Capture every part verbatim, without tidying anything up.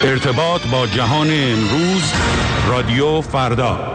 ارتباط با جهان امروز، رادیو فردا.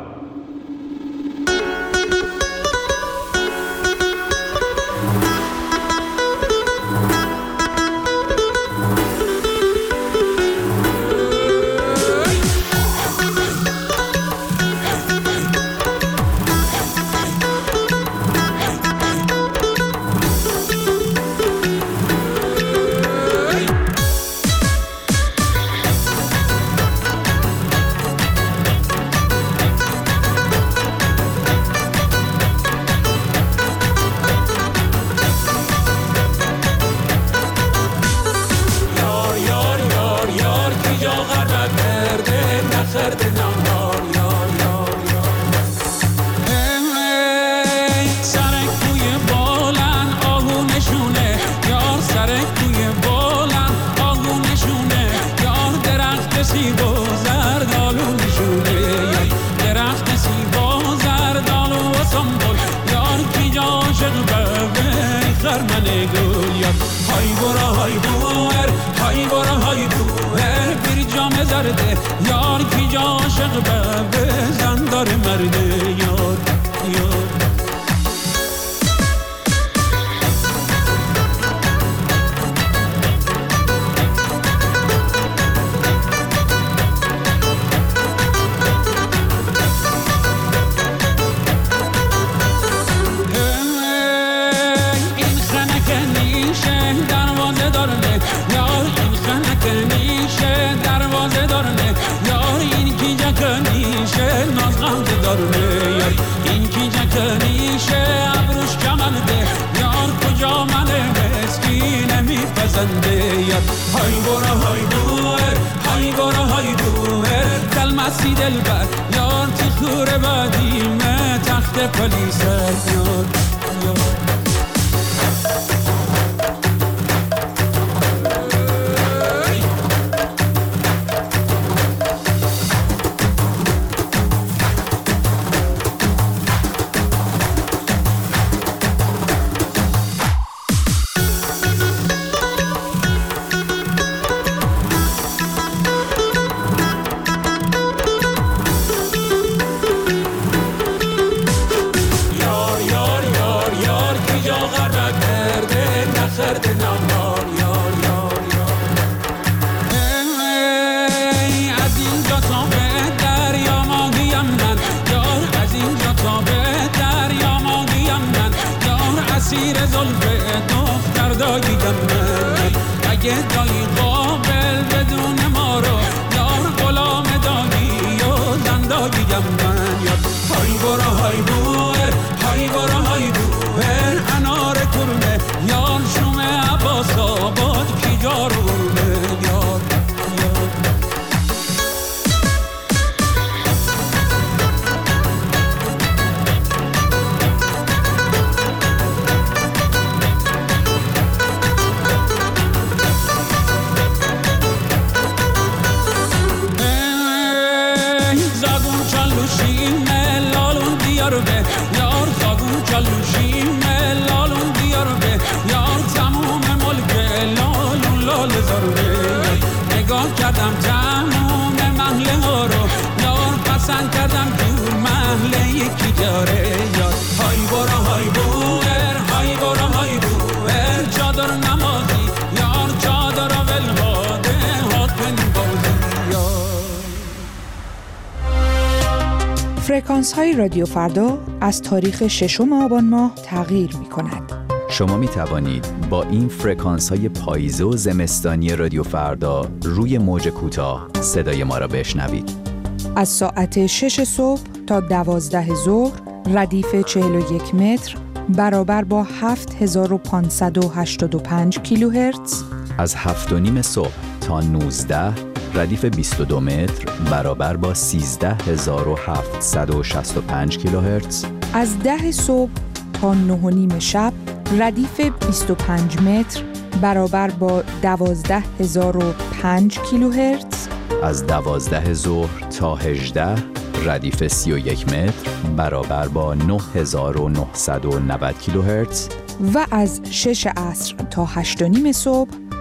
فرکانس های رادیو فردا از تاریخ ششم آبان ماه تغییر می کند. شما می توانید با این فرکانس های پاییزه و زمستانی رادیو فردا روی موج کوتاه صدای ما را بشنوید. از ساعت شش صبح تا دوازده ظهر ردیف چهل و یک متر برابر با هفت هزار و پانصد و هشتاد و پنج کیلوهرتز. از هفت و نیم صبح تا نوزده ردیف بیست و دو متر برابر با سیزده هزار و هفتصد و شصت و پنج کیلوهرتز. از ده صبح تا نه و نیم شب ردیف بیست و پنج متر برابر با دوازده هزار و پنج کیلوهرتز. از دوازده ظهر تا هجده ردیف سی و یک متر برابر با نه هزار و نهصد و نود کیلوهرتز. و از شش عصر تا هشت و نیم صبح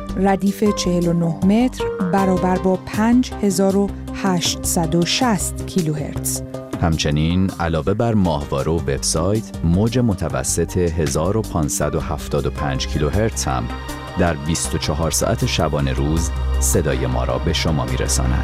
ردیف چهل و نه متر برابر با پنج هزار و هشتصد و شصت کیلوهرتز. همچنین علاوه بر ماهواره و وبسایت، موج متوسط هزار و پانصد و هفتاد و پنج کیلوهرتز هم در بیست و چهار ساعت شبانه روز صدای ما را به شما می‌رساند.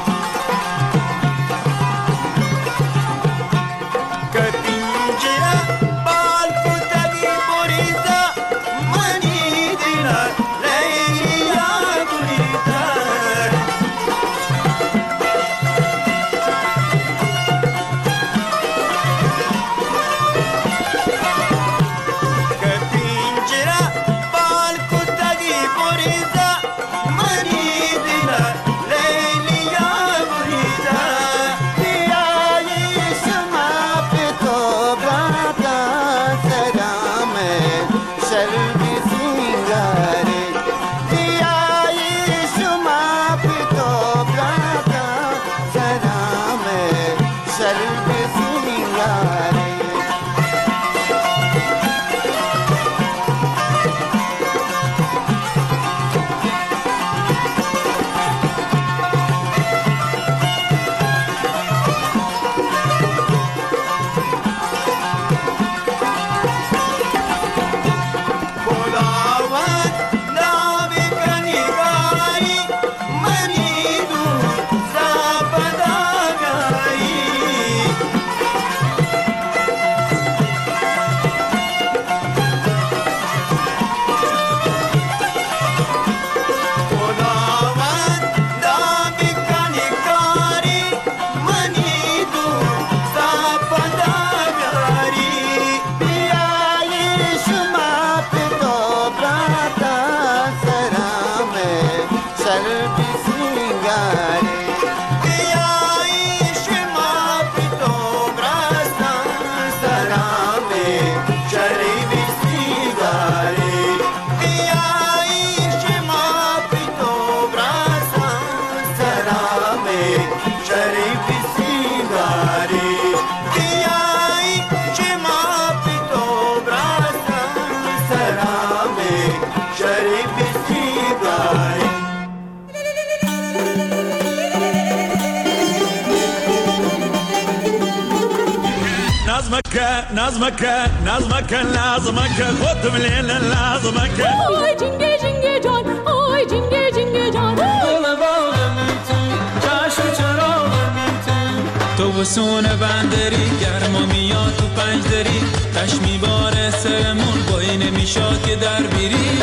Kadinjira نظمك نظمك نظمك نظمك خود مليل نظمك آی جنگه جنگه جان آی جنگه جنگه جان گل باغم تو چشم چراغم تو تو بسون بندری گرما میاد تو پنج دری تش میباره سرمون بایی نمیشاد که در بیری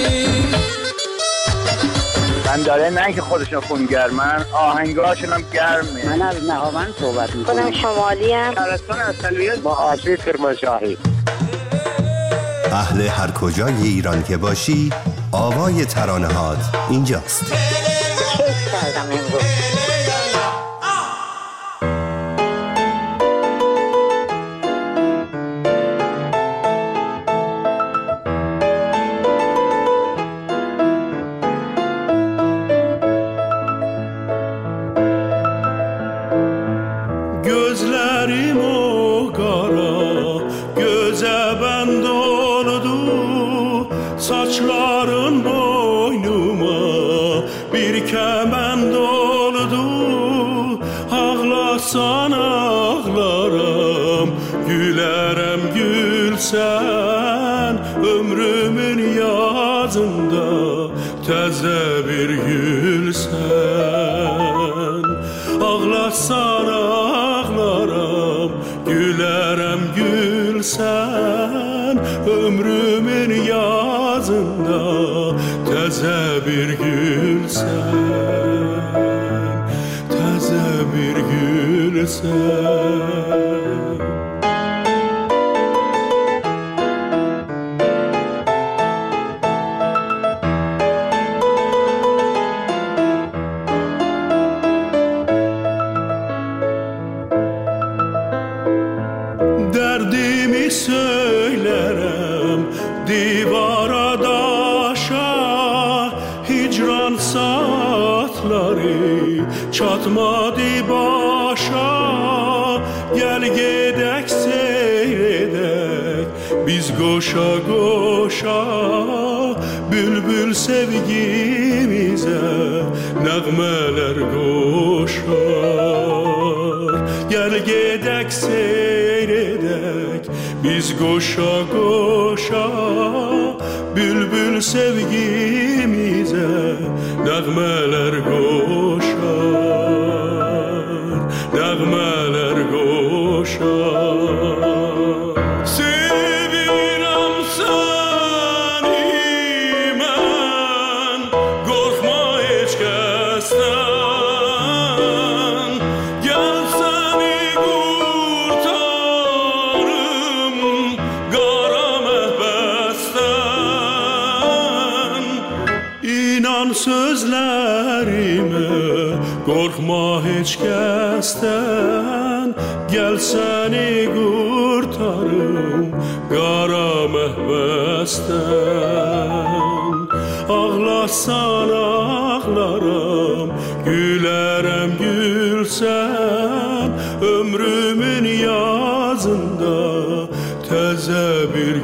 بنداره نه که خودشون خونگرمن آهنگاشون هم گرمه. من از نهاوند صحبت میکنم. خودم شمالی ام. شهرستان اصلیت با آسی کرمانشاهی. اهل هر کجای ایران که باشی آوای ترانه‌هات اینجاست. کیف کردم امروز. Saçların boynuma bir kemend oldu. Ağlarsan ağlarım, gülerem gülsen. Ömrümün yazında təzə bir gülsen. Ağlarsan ağlarım, gülerem gülsen. Ömrümün yazında təzə bir gülsən, təzə bir gülsən. Dərdimi söylərəm divara daşa, hicran saatları çatmadı başa. Gel gedək seyredək biz qoşa qoşa, bülbül sevgimizə nəğmələr qoşar. Gel gedək seyredək biz qoşa qoşa, bülbül sevgimizə nəğmələr qoşar, nəğmələr qoşar. Sevirəm səni mən, qorxma heç kəsdən. Gəl səni qurtarım qara məhbəsdən. İnan sözlərimə, qorxma heç kəsdən. Gəl səni qurtarım qara məhbəsdən. Ağlarsan ağlaram, gülərəm gülsən. Ömrümün yazında təzə bir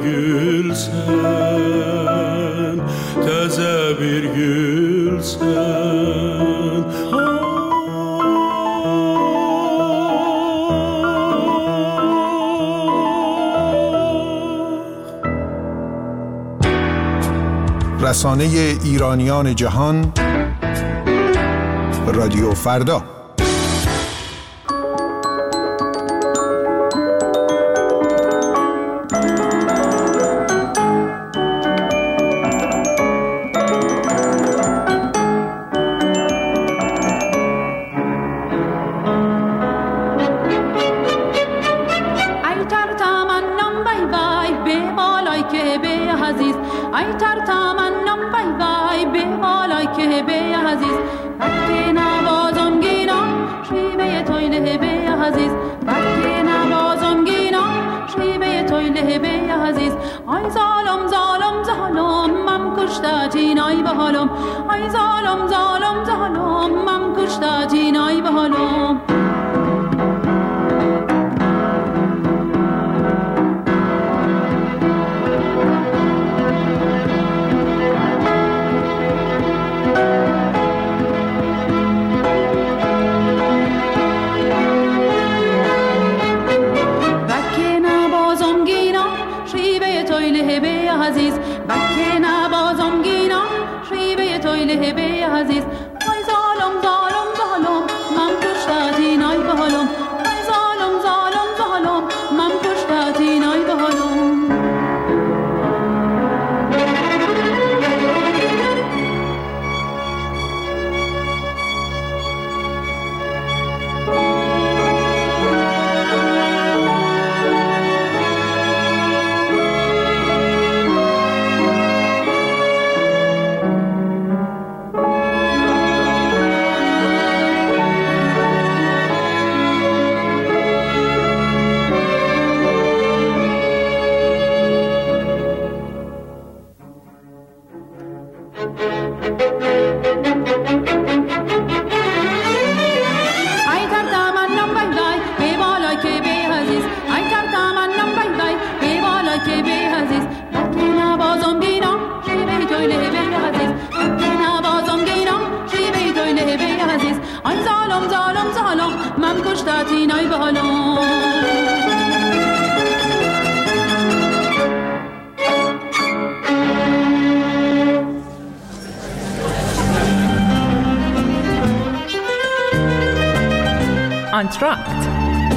gülsən, təzə bir gülsən. رسانه ایرانیان جهان رادیو فردا. Back in عزیز بکه نبازم گینا شیوه تویله به عزیز وای ظالم ظالم ظالم من کشتاتی نای بحالم وای ظالم ظالم ظالم من کشتاتی نای بحالم آنتراکت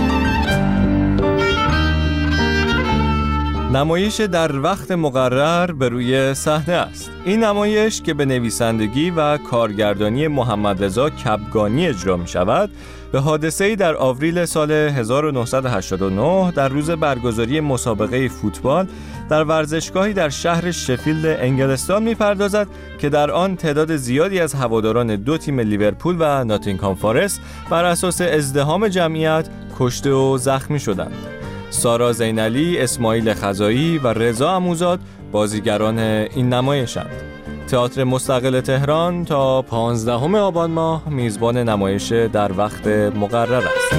نمایش در وقت مقرر به روی صحنه است. این نمایش که به نویسندگی و کارگردانی محمد رضا کبگانی اجرا می شود، به حادثه‌ای در آوریل سال هزار و نهصد و هشتاد و نه در روز برگزاری مسابقه فوتبال در ورزشگاهی در شهر شفیلد انگلستان می‌پردازد که در آن تعداد زیادی از هواداران دو تیم لیورپول و ناتینگهام فارست بر اساس ازدحام جمعیت کشته و زخمی شدند. سارا زینعلی، اسماعیل خزایی و رضا عموزاد بازیگران این نمایشند. تئاتر مستقل تهران تا پانزدهم آبان ماه میزبان نمایش در وقت مقرر است.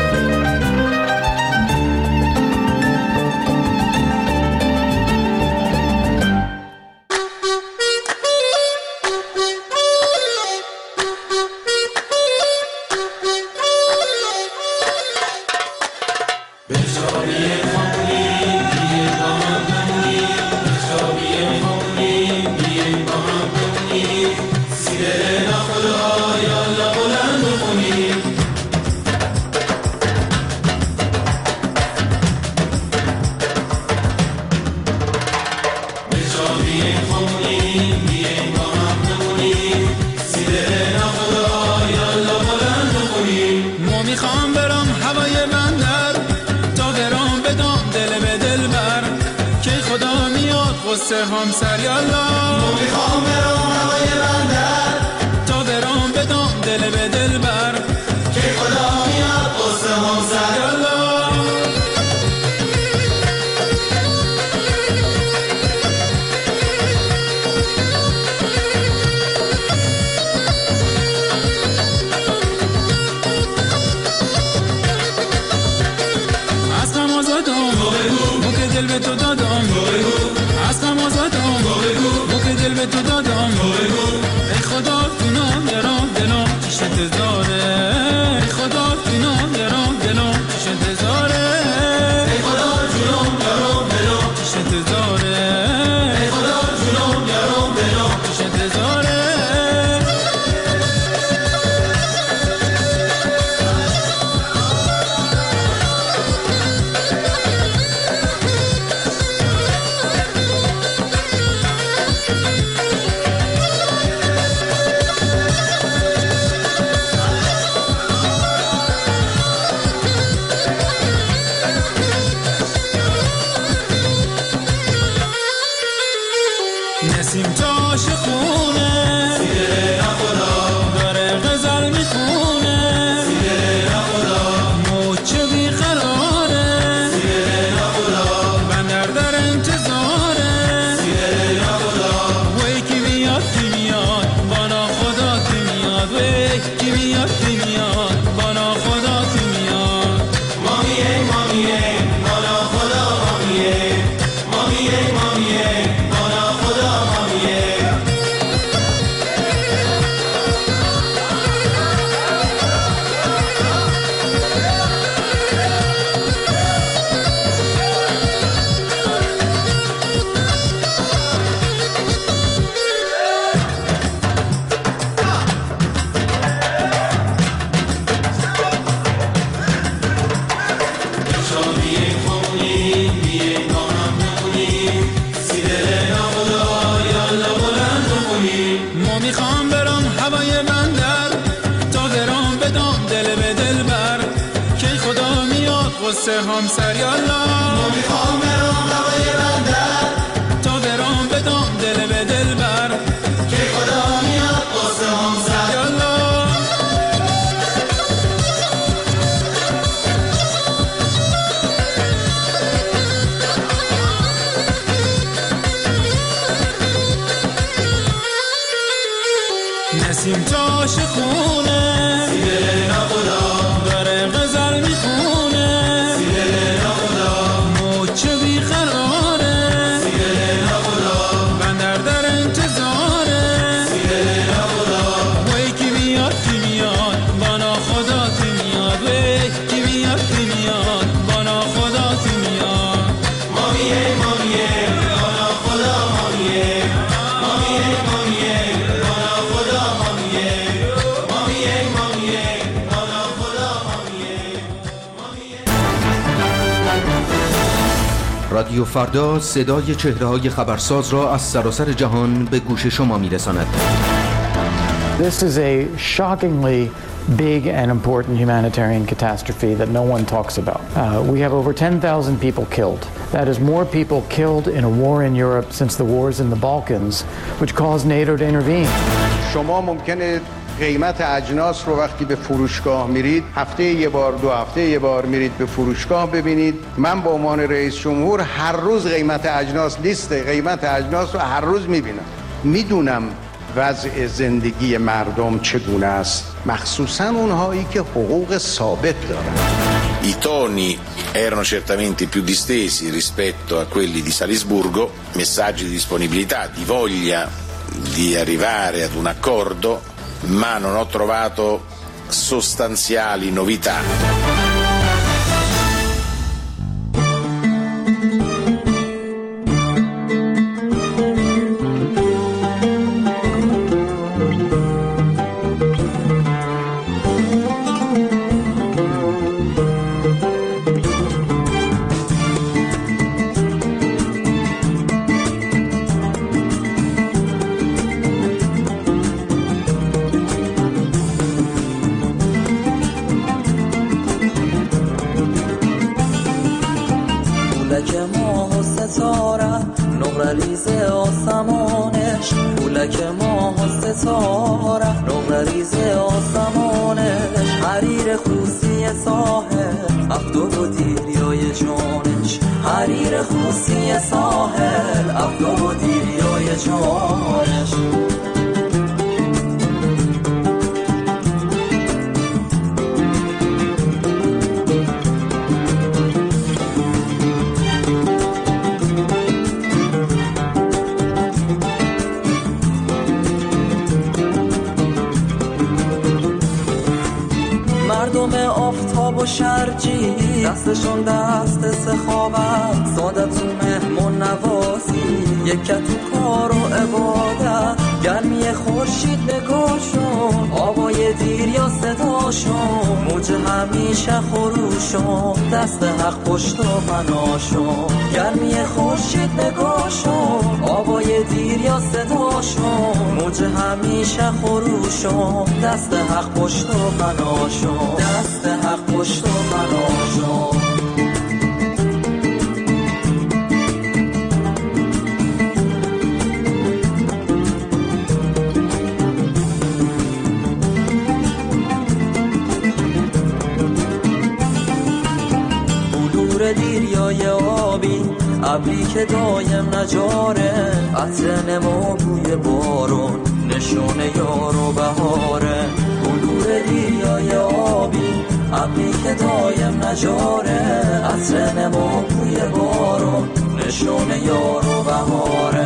همسر یالا مو میخوام برام هوای بندر تا برام بدم دل به دل بر که خدا میاد قصه همسر یالا از غم آزادم مو که دل به تو دادم از غم آزادم مو که دل به تو دادم ای خدا جونم درام دلم پیش انتظاره ای خدا جونم درام دلم پیش انتظاره ای خدا جونم درام دلم پیش انتظاره ای خدا جونم درام دلم پیش انتظاره نسیم تاش خونه سیره نخدا داره غزل میخونه سیره نخدا موچه بیقراره سیره نخدا بندر در انتظاره سیره نخدا وی کی میاد کی میاد بانا خدا کی میاد وی کی میاد کی میاد بانا خدا کی میاد مامیه مامیه بانا خدا مامیه مامیه مامیه همسر یالا میخوام برام هوای بندر تا برام بدم دل به دل بر که خدا میاد واسه همسر یالا نسیم جاش خونه سیده نخدا داره غزل میخونه سیده نخدا موچه بیقراره سیده نخدا بندر در انتظاره سیده نخدا وی کی بیاد کی بیاد بانا خدا کی میاد وی کی بیاد کی میاد بانا خدا کی میاد مامیه مامیه بانا خدا مامیه مامیه مامیه بانا خدا مامیه مامیه مامیه بانا خدا مامیه. رادیو فردا صدای چهره‌های خبرساز را از سراسر جهان به گوش شما می‌رساند. This is a shockingly big and important humanitarian catastrophe that no one talks about. Uh, we have over ten thousand people killed. That is more people killed in a war in Europe since the wars in the Balkans, which caused NATO to intervene. شما ممکنه قیمت اجناس رو وقتی به فروشگاه میرید هفته یه بار دو هفته یه بار میرید به فروشگاه ببینید. من به عنوان رئیس جمهور هر روز قیمت اجناس لیست قیمت اجناس رو هر روز میبینم. میدونم وضع زندگی مردم چگونه است، مخصوصا اونهایی که حقوق ثابت دارن. I toni erano certamente più distesi rispetto a quelli di Salisburgo, messaggi di disponibilità, di voglia di arrivare ad un accordo, ma non ho trovato sostanziali novità. دستشون دست سخاوت سادت تو مهمون نوازی یک تو کار و عبادت گرمی خورشید نگاشون آوای دیر یا صداشون موج همیشه خروشون دست حق پشت و پناشون گرمی خورشید نگاشون آوای دیر یا صداشون موج همیشه خروشون دست حق پشت و پناشون دست حق پشت و پناشون. دیریای آبی ابری که دایم نجاره عطر نما بوی بارون نشون یار و بهاره بلور دیریای آبی ابری که دایم نجاره عطر نما بوی بارون نشون یار و بهاره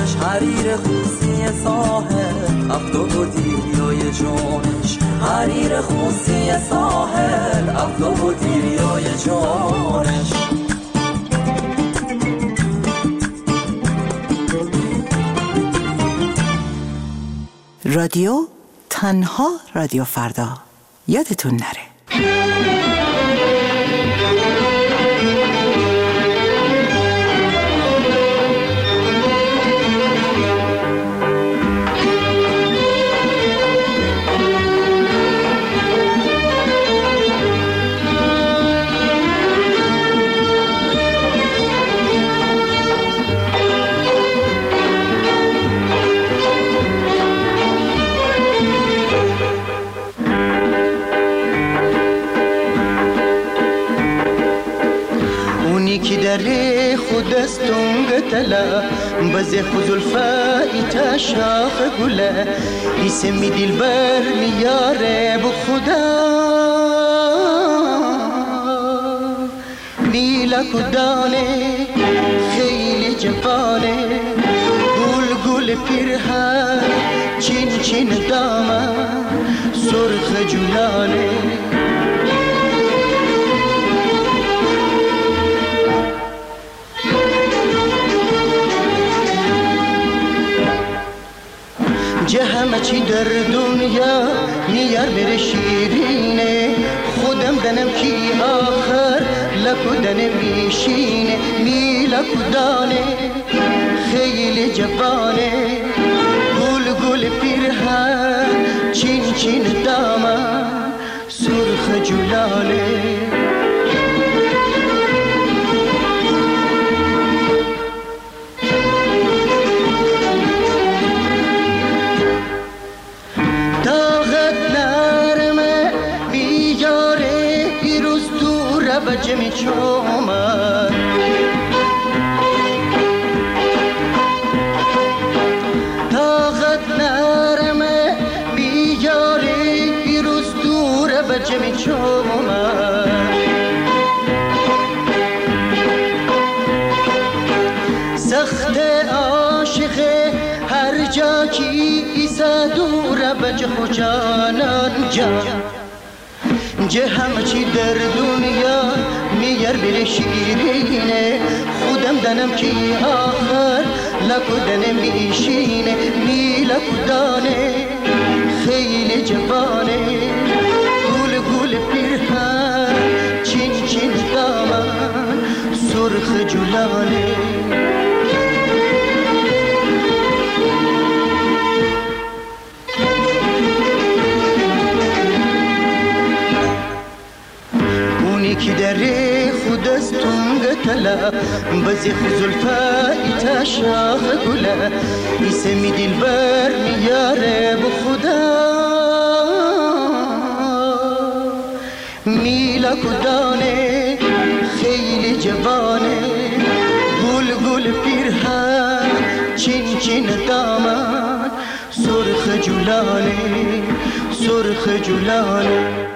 حریر موج خوصی ساحل افلا و دیریای جانش. رادیو تنها رادیو فردا، یادتون نره. خودستون قتلا بزي خذ الفائتة شاخ قلا يسمي دي البر مياره بخدا نيلا كداني خيلي جباني قول قول فيرها چين چين داما سرخ جلاني همه چی در دنیا میار بره شیرینه خودم دنم کی آخر لکو دنم میشینه می لکو دانه خیلی جوانه گل گل پیرهن چین چین دامن سرخ جلانه بجمی چومن طاقت نرمه بیاری بیروز دوره بجمی چومن سخت عاشقه هر جا کی ایسا دوره بج خوشانان جان جه همه چی در دنیا میار بره شیرینه خودم دنم کی آخر لکو دنم میشینه می لکو دانه خیلی جوانه گل گل پیرهن چین چین دامن سرخ جلانه کی دره خودستون قتلا بزی خزل فایتا شاخ گلا اسمی دل بر میاره بخدا میلا کدانه خیلی جوانه گل گل پیرهن چین چین دامن سرخ جلانه سرخ جلانه